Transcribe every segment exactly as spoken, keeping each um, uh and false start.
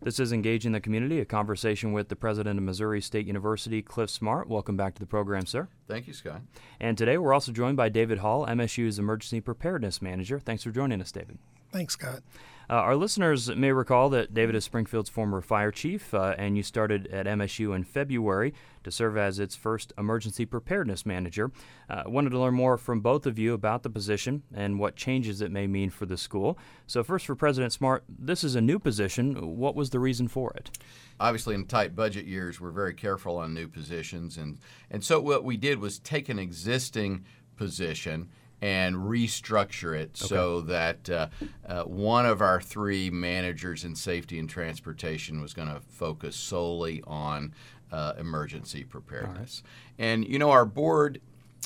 This is Engaging the Community, a conversation with the president of Missouri State University, Cliff Smart. Welcome back to the program, sir. Thank you, Scott. And today we're also joined by David Hall, M S U's Emergency Preparedness Manager. Thanks for joining us, David. Thanks, Scott. Uh, our listeners may recall that David is Springfield's former fire chief, uh, and you started at M S U in February to serve as its first emergency preparedness manager. I uh, wanted to learn more from both of you about the position and what changes it may mean for the school. So first, for President Smart, this is a new position. What was the reason for it? Obviously, in tight budget years, we're very careful on new positions. And, and so what we did was take an existing position and restructure it okay. so that uh, uh, one of our three managers in safety and transportation was going to focus solely on uh, emergency preparedness. Right. And, you know, our board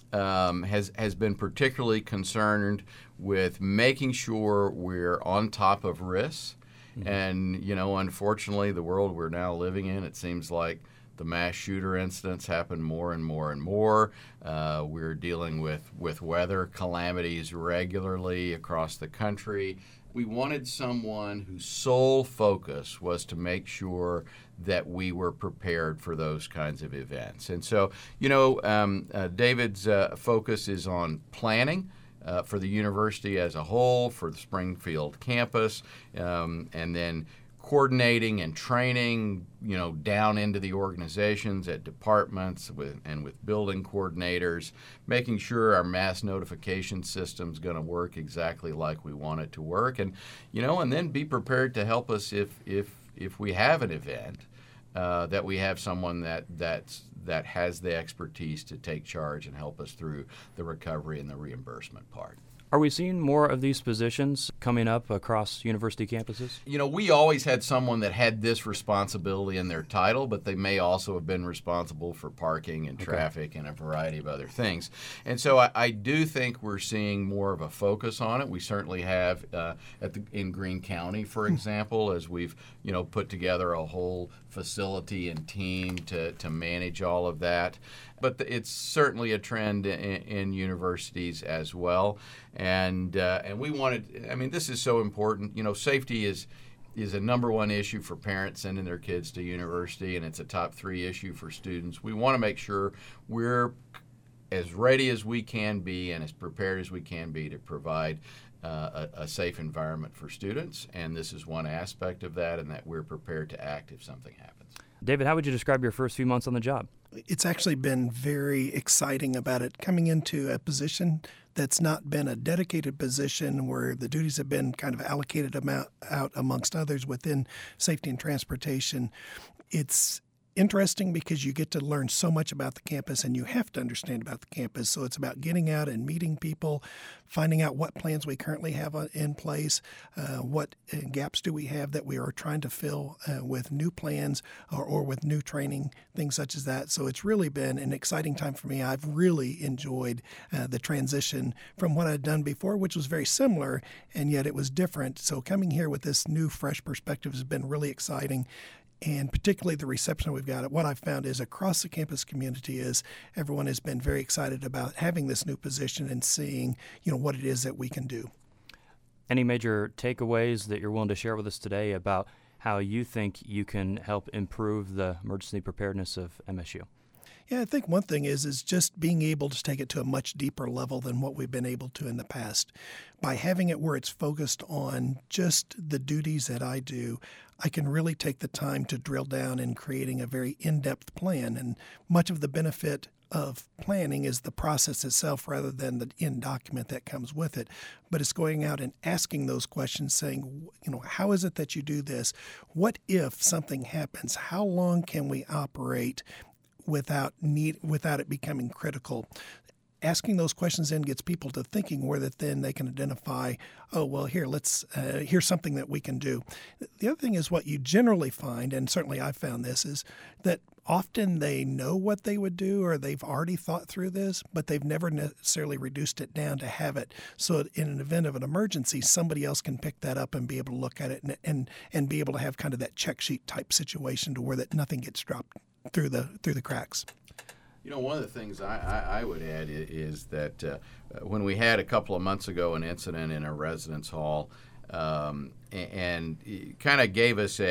um, has, has been particularly concerned with making sure we're on top of risks. Mm-hmm. And, you know, unfortunately, the world we're now living in, it seems like the mass shooter incidents happen more and more and more. Uh, we're dealing with, with weather calamities regularly across the country. We wanted someone whose sole focus was to make sure that we were prepared for those kinds of events. And so, you know, um, uh, David's uh, focus is on planning uh, for the university as a whole, for the Springfield campus, um, and then coordinating and training, you know, down into the organizations at departments with, and with building coordinators, making sure our mass notification system is going to work exactly like we want it to work, and you know, and then be prepared to help us if if if we have an event, uh, that we have someone that that's that has the expertise to take charge and help us through the recovery and the reimbursement part. Are we seeing more of these positions coming up across university campuses? You know, we always had someone that had this responsibility in their title, but they may also have been responsible for parking and traffic okay. and a variety of other things. And so I, I do think we're seeing more of a focus on it. We certainly have uh, at the, in Greene County, for example, as we've, you know, put together a whole facility and team to, to manage all of that. But the, it's certainly a trend in, in universities as well. And uh, and we wanted, I mean, this is so important. You know, safety is is a number one issue for parents sending their kids to university, and it's a top three issue for students. We want to make sure we're as ready as we can be and as prepared as we can be to provide uh, a, a safe environment for students. And this is one aspect of that, and that we're prepared to act if something happens. David, how would you describe your first few months on the job? It's actually been very exciting about it, coming into a position that's not been a dedicated position where the duties have been kind of allocated amount, out amongst others within safety and transportation. It's interesting because you get to learn so much about the campus, and you have to understand about the campus. So it's about getting out and meeting people, finding out what plans we currently have in place, uh, what gaps do we have that we are trying to fill uh, with new plans or, or with new training, things such as that. So it's really been an exciting time for me. I've really enjoyed uh, the transition from what I'd done before, which was very similar, and yet it was different. So coming here with this new, fresh perspective has been really exciting. And particularly the reception we've got. What I've found is across the campus community is everyone has been very excited about having this new position and seeing, you know, what it is that we can do. Any major takeaways that you're willing to share with us today about how you think you can help improve the emergency preparedness of M S U? Yeah, I think one thing is is just being able to take it to a much deeper level than what we've been able to in the past. By having it where it's focused on just the duties that I do, I can really take the time to drill down in creating a very in-depth plan. And much of the benefit of planning is the process itself rather than the end document that comes with it. But it's going out and asking those questions, saying, you know, how is it that you do this? What if something happens? How long can we operate without need without it becoming critical? Asking those questions then gets people to thinking where that then they can identify, oh, well, here, let's, uh, here's something that we can do. The other thing is what you generally find, and certainly I've found this, is that often they know what they would do or they've already thought through this, but they've never necessarily reduced it down to have it. So in an event of an emergency, somebody else can pick that up and be able to look at it and and, and be able to have kind of that check sheet type situation to where that nothing gets dropped through the through the cracks. You know, one of the things I, I, I would add is that uh, when we had a couple of months ago an incident in a residence hall, um, and it kind of gave us a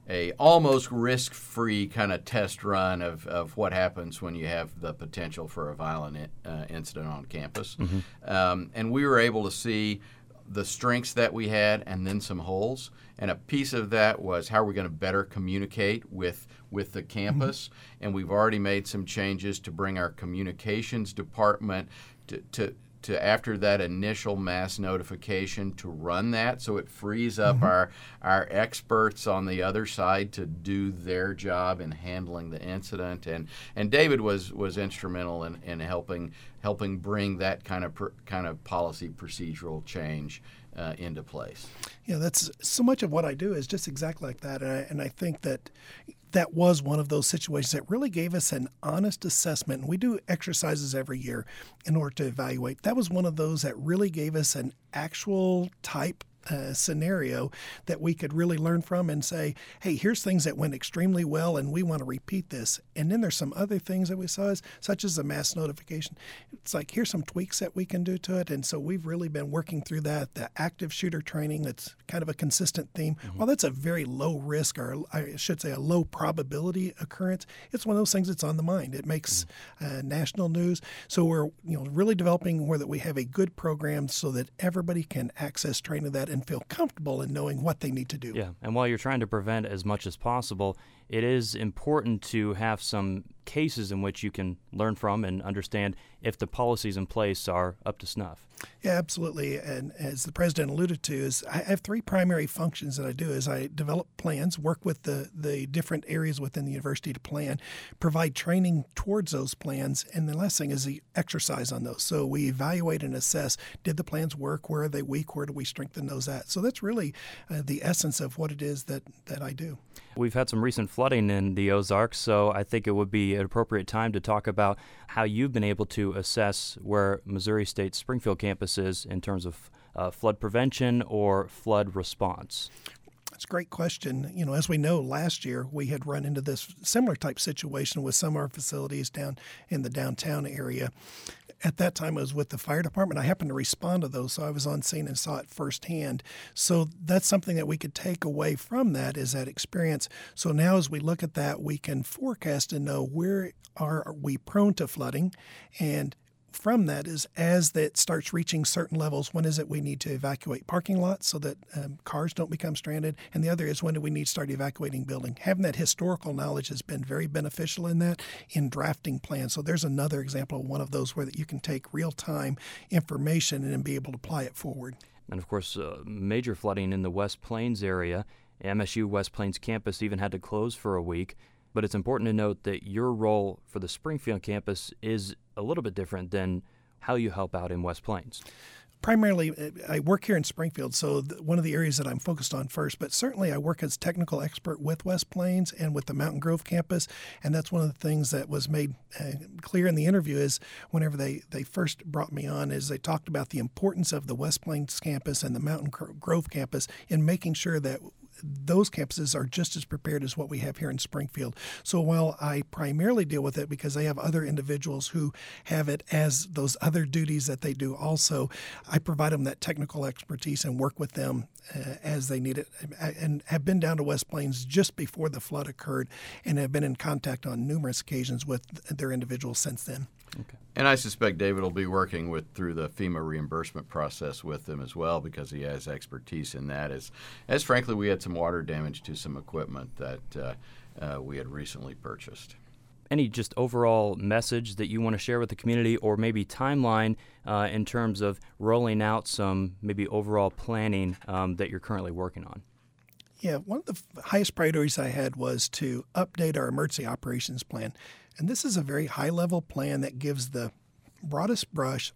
a almost risk-free kind of test run of, of what happens when you have the potential for a violent uh, incident on campus. Mm-hmm. Um, and we were able to see the strengths that we had and then some holes. And a piece of that was how are we going to better communicate with with the campus. Mm-hmm. And we've already made some changes to bring our communications department to, to to after that initial mass notification to run that, so it frees up mm-hmm. our our experts on the other side to do their job in handling the incident. And and David was was instrumental in, in helping helping bring that kind of pr- kind of policy procedural change uh, into place. Yeah, that's so much of what I do is just exactly like that, and I, and I think that that was one of those situations that really gave us an honest assessment. And we do exercises every year in order to evaluate. That was one of those that really gave us an actual type uh, scenario that we could really learn from and say, hey, here's things that went extremely well and we want to repeat this. And then there's some other things that we saw, as, such as the mass notification. It's like, here's some tweaks that we can do to it. And so we've really been working through that. The active shooter training, that's kind of a consistent theme. Mm-hmm. Well, that's a very low risk, or I should say a low probability occurrence. It's one of those things that's on the mind. It makes mm-hmm. uh, national news. So we're you know really developing where that we have a good program so that everybody can access training that and feel comfortable in knowing what they need to do. Yeah, and while you're trying to prevent as much as possible, it is important to have some cases in which you can learn from and understand if the policies in place are up to snuff. Yeah, absolutely. And as the president alluded to, is I have three primary functions that I do. Is I develop plans, work with the, the different areas within the university to plan, provide training towards those plans, and the last thing is the exercise on those. So we evaluate and assess, did the plans work? Where are they weak? Where do we strengthen those at? So that's really uh, the essence of what it is that, that I do. We've had some recent flooding in the Ozarks, so I think it would be an appropriate time to talk about how you've been able to assess where Missouri State's Springfield campus is in terms of uh, flood prevention or flood response. That's a great question. You know, as we know, last year we had run into this similar type situation with some of our facilities down in the downtown area. At that time, I was with the fire department. I happened to respond to those, so I was on scene and saw it firsthand. So that's something that we could take away from that, is that experience. So now as we look at that, we can forecast and know where are we prone to flooding, and from that is as that starts reaching certain levels, when is it we need to evacuate parking lots so that um, cars don't become stranded? And the other is, when do we need to start evacuating building? Having that historical knowledge has been very beneficial in that, in drafting plans. So there's another example of one of those where that you can take real-time information and then be able to apply it forward. And of course, uh, major flooding in the West Plains area. M S U West Plains campus even had to close for a week. But it's important to note that your role for the Springfield campus is a little bit different than how you help out in West Plains. Primarily, I work here in Springfield, so one of the areas that I'm focused on first, but certainly I work as technical expert with West Plains and with the Mountain Grove campus, and that's one of the things that was made uh, clear in the interview is whenever they, they first brought me on, is they talked about the importance of the West Plains campus and the Mountain Grove campus in making sure that those campuses are just as prepared as what we have here in Springfield. So while I primarily deal with it because they have other individuals who have it as those other duties that they do also, I provide them that technical expertise and work with them uh, as they need it, and have been down to West Plains just before the flood occurred and have been in contact on numerous occasions with their individuals since then. Okay. And I suspect David will be working with through the FEMA reimbursement process with them as well, because he has expertise in that. As, as frankly, we had some water damage to some equipment that uh, uh, we had recently purchased. Any just overall message that you want to share with the community, or maybe timeline uh, in terms of rolling out some maybe overall planning um, that you're currently working on? Yeah, one of the highest priorities I had was to update our emergency operations plan. And this is a very high-level plan that gives the broadest brush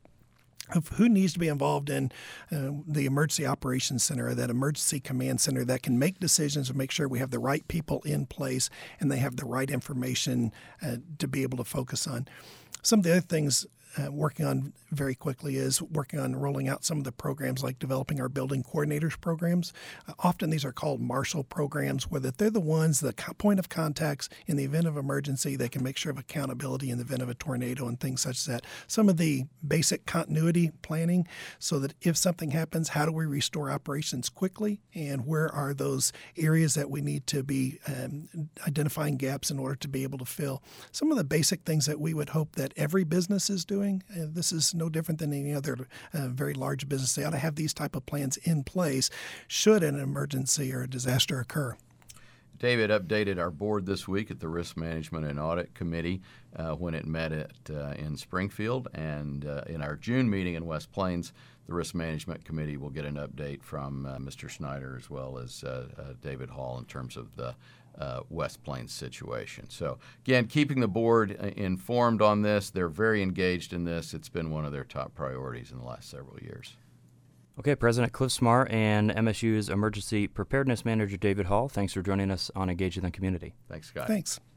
of who needs to be involved in uh, the Emergency Operations Center, that Emergency Command Center that can make decisions and make sure we have the right people in place and they have the right information uh, to be able to focus on. Some of the other things uh, working on very quickly is working on rolling out some of the programs like developing our building coordinators programs. Uh, often these are called Marshall programs, where that they're the ones, the co- point of contacts in the event of emergency. They can make sure of accountability in the event of a tornado and things such as that. Some of the basic continuity planning, so that if something happens, how do we restore operations quickly, and where are those areas that we need to be um, identifying gaps in order to be able to fill. Some of the basic things that we would hope that every business is doing. Uh, this is no different than any other uh, very large business. They ought to have these type of plans in place should an emergency or a disaster occur. David updated our board this week at the Risk Management and Audit Committee uh, when it met at, uh, in Springfield. And uh, in our June meeting in West Plains, the Risk Management Committee will get an update from uh, Mister Snyder as well as uh, uh, David Hall in terms of the uh, West Plains situation. So, again, keeping the board uh, informed on this. They're very engaged in this. It's been one of their top priorities in the last several years. Okay, President Cliff Smar and M S U's Emergency Preparedness Manager David Hall, thanks for joining us on Engaging the Community. Thanks, Scott. Thanks.